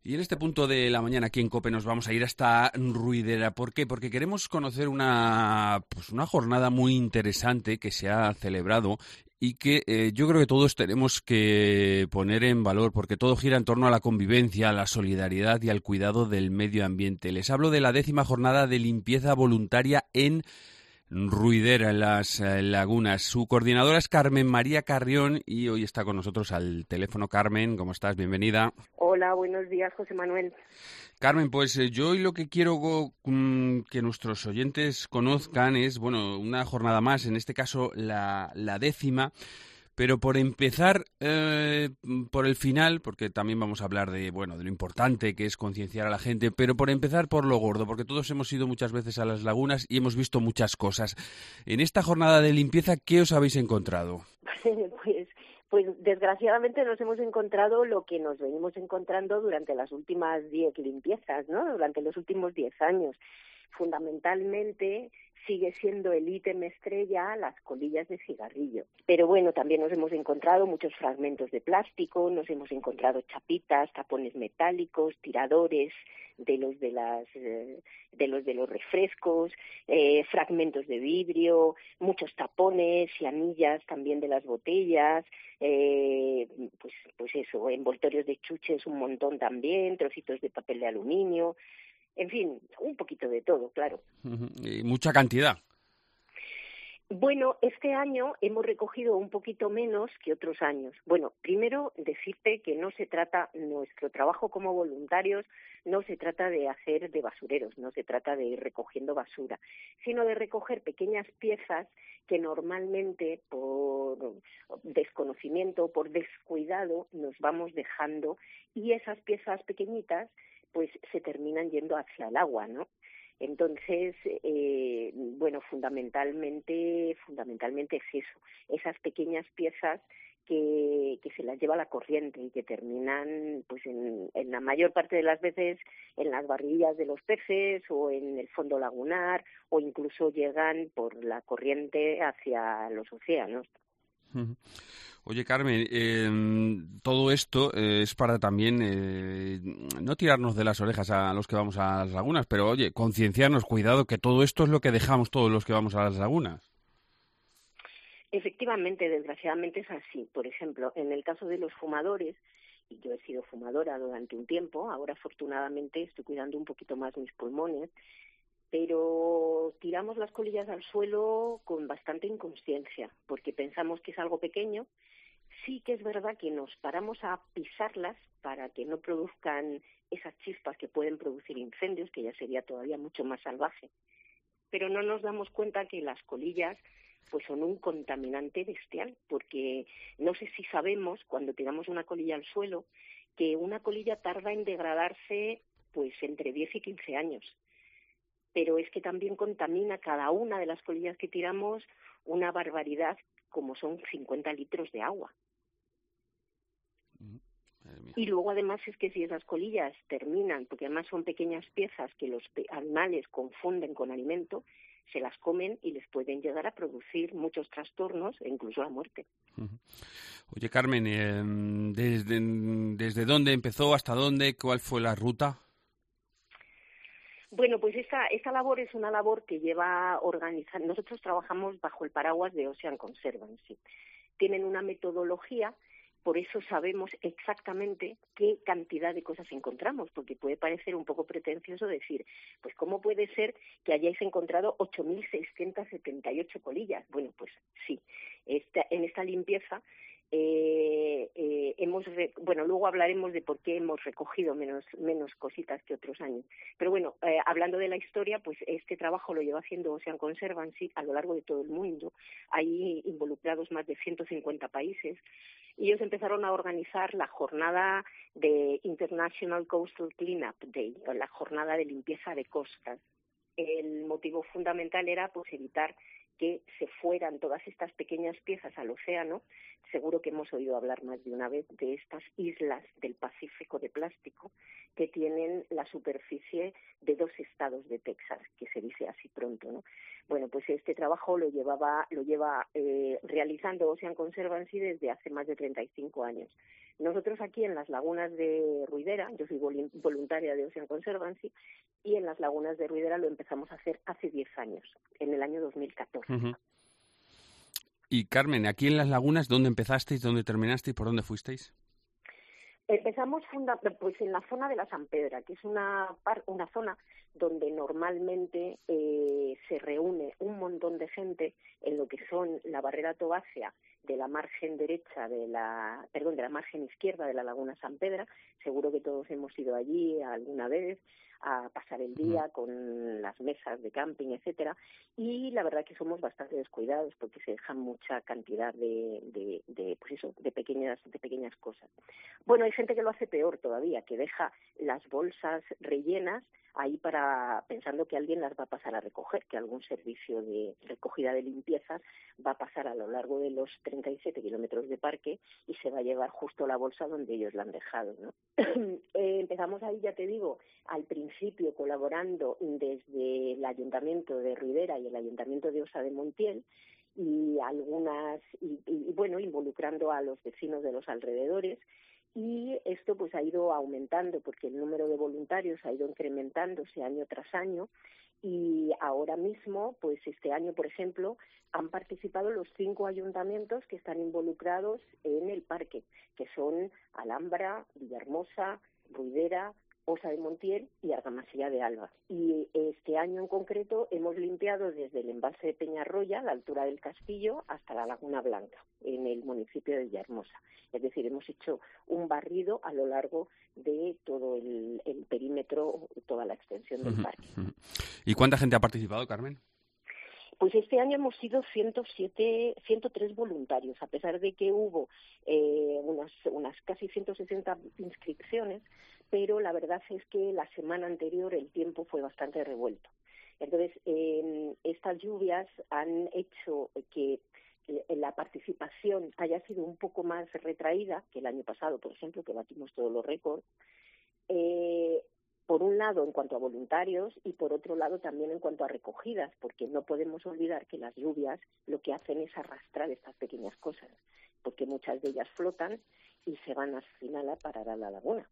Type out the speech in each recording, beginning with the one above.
Y en este punto de la mañana aquí en COPE nos vamos a ir hasta Ruidera. ¿Por qué? Porque queremos conocer una jornada muy interesante que se ha celebrado y que yo creo que todos tenemos que poner en valor, porque todo gira en torno a la convivencia, a la solidaridad y al cuidado del medio ambiente. Les hablo de la 10ª jornada de limpieza voluntaria en Ruidera, en las Lagunas. Su coordinadora es Carmen María Carrión y hoy está con nosotros al teléfono. Carmen, ¿cómo estás? Bienvenida. Hola, buenos días, José Manuel. Carmen, pues yo hoy lo que quiero que nuestros oyentes conozcan es, bueno, una jornada más, en este caso la 10ª, pero por empezar por el final, porque también vamos a hablar de, bueno, de lo importante que es concienciar a la gente, pero por empezar por lo gordo, porque todos hemos ido muchas veces a las lagunas y hemos visto muchas cosas. En esta jornada de limpieza, ¿qué os habéis encontrado? Pues desgraciadamente nos hemos encontrado lo que nos venimos encontrando durante las últimas 10 limpiezas, ¿no? Durante los últimos 10 años. Fundamentalmente sigue siendo el ítem estrella las colillas de cigarrillo. Pero bueno, también nos hemos encontrado muchos fragmentos de plástico, nos hemos encontrado chapitas, tapones metálicos, tiradores de los refrescos, fragmentos de vidrio, muchos tapones y anillas también de las botellas, pues eso, envoltorios de chuches un montón también, trocitos de papel de aluminio. En fin, un poquito de todo, claro. Y mucha cantidad. Bueno, este año hemos recogido un poquito menos que otros años. Bueno, primero decirte que nuestro trabajo como voluntarios no se trata de hacer de basureros, no se trata de ir recogiendo basura, sino de recoger pequeñas piezas que normalmente por desconocimiento, por descuidado, nos vamos dejando, y esas piezas pequeñitas pues se terminan yendo hacia el agua, ¿no? Entonces, bueno, fundamentalmente es eso, esas pequeñas piezas que se las lleva la corriente y que terminan, pues en la mayor parte de las veces, en las barrillas de los peces o en el fondo lagunar, o incluso llegan por la corriente hacia los océanos. Oye, Carmen, todo esto es para también no tirarnos de las orejas a los que vamos a las lagunas, pero oye, concienciarnos, cuidado, que todo esto es lo que dejamos todos los que vamos a las lagunas. Efectivamente, desgraciadamente es así. Por ejemplo, en el caso de los fumadores, y yo he sido fumadora durante un tiempo, ahora afortunadamente estoy cuidando un poquito más mis pulmones, pero tiramos las colillas al suelo con bastante inconsciencia, porque pensamos que es algo pequeño. Sí que es verdad que nos paramos a pisarlas para que no produzcan esas chispas que pueden producir incendios, que ya sería todavía mucho más salvaje. Pero no nos damos cuenta que las colillas pues son un contaminante bestial, porque no sé si sabemos, cuando tiramos una colilla al suelo, que una colilla tarda en degradarse pues entre 10 y 15 años. Pero es que también contamina cada una de las colillas que tiramos una barbaridad, como son 50 litros de agua. Y luego además es que si esas colillas terminan, porque además son pequeñas piezas que los animales confunden con alimento, se las comen y les pueden llegar a producir muchos trastornos e incluso la muerte. Oye, Carmen, ¿desde dónde empezó, hasta dónde, cuál fue la ruta? Bueno, pues esta labor es una labor que lleva organizando. Nosotros trabajamos bajo el paraguas de Ocean Conservancy. Tienen una metodología. Por eso sabemos exactamente qué cantidad de cosas encontramos, porque puede parecer un poco pretencioso decir, pues ¿cómo puede ser que hayáis encontrado 8.678 colillas? Bueno, pues sí, en esta limpieza luego hablaremos de por qué hemos recogido menos cositas que otros años. Pero bueno, hablando de la historia, pues este trabajo lo lleva haciendo Ocean Conservancy a lo largo de todo el mundo. Hay involucrados más de 150 países. Y ellos empezaron a organizar la jornada de International Coastal Cleanup Day, o la jornada de limpieza de costas. El motivo fundamental era pues evitar que se fueran todas estas pequeñas piezas al océano. Seguro que hemos oído hablar más de una vez de estas islas del Pacífico de plástico que tienen la superficie de 2 estados de Texas, que se dice así pronto, ¿no? Bueno, pues pues este trabajo lo lleva realizando Ocean Conservancy desde hace más de 35 años. Nosotros aquí en las lagunas de Ruidera, yo soy voluntaria de Ocean Conservancy, y en las lagunas de Ruidera lo empezamos a hacer hace 10 años, en el año 2014. Uh-huh. Y Carmen, aquí en las lagunas, ¿dónde empezasteis, dónde terminasteis, por dónde fuisteis? Empezamos pues en la zona de la Sampedra, que es una zona donde normalmente se reúne un montón de gente en lo que son la barrera tobácea de la margen de la margen izquierda de la laguna Sampedra. Seguro que todos hemos ido allí alguna vez a pasar el día con las mesas de camping, etcétera, y la verdad que somos bastante descuidados porque se dejan mucha cantidad de pequeñas cosas. Bueno, hay gente que lo hace peor todavía, que deja las bolsas rellenas ahí pensando que alguien las va a pasar a recoger, que algún servicio de recogida de limpieza va a pasar a lo largo de los 37 kilómetros de parque y se va a llevar justo la bolsa donde ellos la han dejado, ¿no? Empezamos ahí, ya te digo, al principio colaborando desde el Ayuntamiento de Ruidera y el Ayuntamiento de Osa de Montiel, y involucrando a los vecinos de los alrededores. Y esto pues ha ido aumentando porque el número de voluntarios ha ido incrementándose año tras año, y ahora mismo, pues este año, por ejemplo, han participado los 5 ayuntamientos que están involucrados en el parque, que son Alhambra, Villahermosa, Ruidera, Osa de Montiel y Argamasilla de Alba. Y este año en concreto hemos limpiado desde el embalse de Peñarroya, a la altura del Castillo, hasta la Laguna Blanca, en el municipio de Villahermosa. Es decir, hemos hecho un barrido a lo largo de todo el perímetro, toda la extensión del parque. ¿Y cuánta gente ha participado, Carmen? Pues este año hemos sido 103 voluntarios, a pesar de que hubo unas casi 160 inscripciones, pero la verdad es que la semana anterior el tiempo fue bastante revuelto. Entonces, estas lluvias han hecho que la participación haya sido un poco más retraída que el año pasado, por ejemplo, que batimos todos los récords. Por un lado en cuanto a voluntarios y por otro lado también en cuanto a recogidas, porque no podemos olvidar que las lluvias lo que hacen es arrastrar estas pequeñas cosas, porque muchas de ellas flotan y se van al final a parar a la laguna.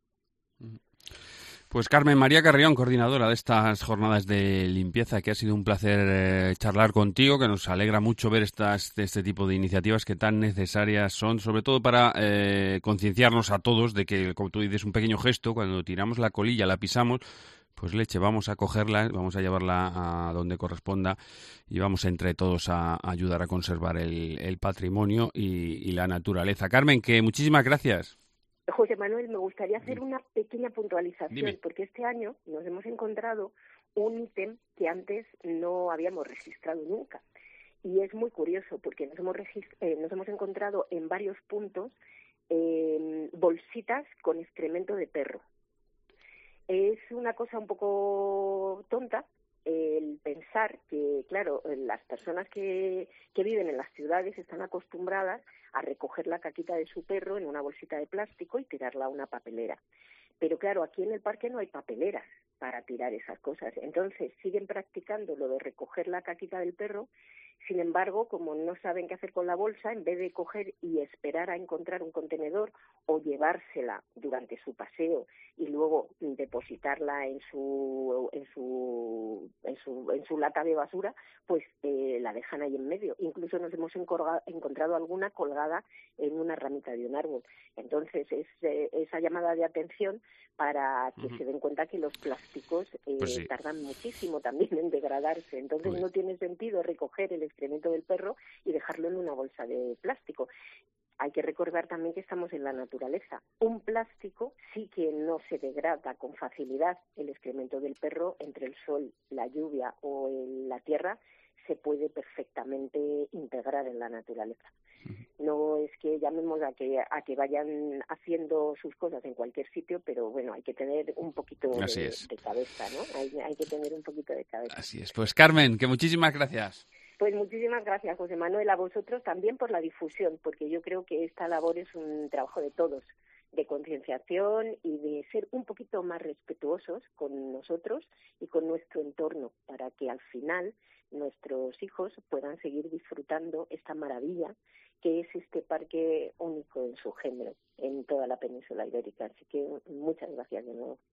Pues Carmen María Carrión, coordinadora de estas jornadas de limpieza, que ha sido un placer charlar contigo, que nos alegra mucho ver este tipo de iniciativas que tan necesarias son, sobre todo para concienciarnos a todos de que, como tú dices, un pequeño gesto, cuando tiramos la colilla, la pisamos, pues leche, vamos a cogerla, vamos a llevarla a donde corresponda y vamos entre todos a ayudar a conservar el patrimonio y la naturaleza. Carmen, que muchísimas gracias. José Manuel, me gustaría hacer una pequeña puntualización. Dime. Porque este año nos hemos encontrado un ítem que antes no habíamos registrado nunca. Y es muy curioso porque nos hemos encontrado en varios puntos bolsitas con excremento de perro. Es una cosa un poco tonta el pensar que, claro, las personas que viven en las ciudades están acostumbradas a recoger la caquita de su perro en una bolsita de plástico y tirarla a una papelera. Pero claro, aquí en el parque no hay papeleras para tirar esas cosas. Entonces siguen practicando lo de recoger la caquita del perro. Sin embargo, como no saben qué hacer con la bolsa, en vez de coger y esperar a encontrar un contenedor o llevársela durante su paseo y luego depositarla en su lata de basura, pues la dejan ahí en medio. Incluso nos hemos encontrado alguna colgada en una ramita de un árbol. Entonces, es esa llamada de atención para que se den cuenta que los plásticos Pues sí. tardan muchísimo también en degradarse. Entonces, no tiene sentido recoger el excremento del perro y dejarlo en una bolsa de plástico. Hay que recordar también que estamos en la naturaleza. Un plástico sí que no se degrada con facilidad. El excremento del perro, entre el sol, la lluvia o la tierra, se puede perfectamente integrar en la naturaleza. No es que llamemos a que vayan haciendo sus cosas en cualquier sitio, pero bueno, hay que tener un poquito de cabeza, ¿no? Hay que tener un poquito de cabeza. Así es. Pues Carmen, que muchísimas gracias. Pues muchísimas gracias, José Manuel, a vosotros también por la difusión, porque yo creo que esta labor es un trabajo de todos. de concienciación y de ser un poquito más respetuosos con nosotros y con nuestro entorno, para que al final nuestros hijos puedan seguir disfrutando esta maravilla que es este parque único en su género en toda la península ibérica. Así que muchas gracias de nuevo.